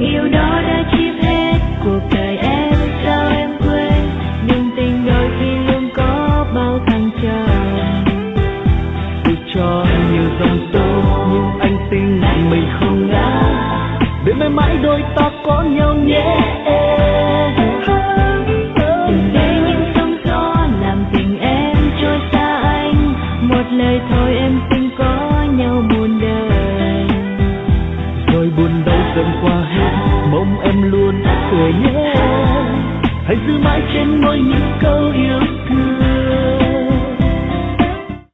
Yêu đó đã chiếm hết cuộc đời em, sao em quên? Nhưng tình đôi khi luôn có bao thăng trầm. Dù cho nhiều dòng sông nhưng anh tin mình không ngã, để mãi mãi đôi ta có nhau nhé. Đừng để những sóng gió làm tình em trôi xa anh, một lời thôi em xin có nhau muôn đời. Rồi buồn đau dần qua hết, mong em luôn cười nhé. Hãy giữ mãi trên môi những câu yêu thương.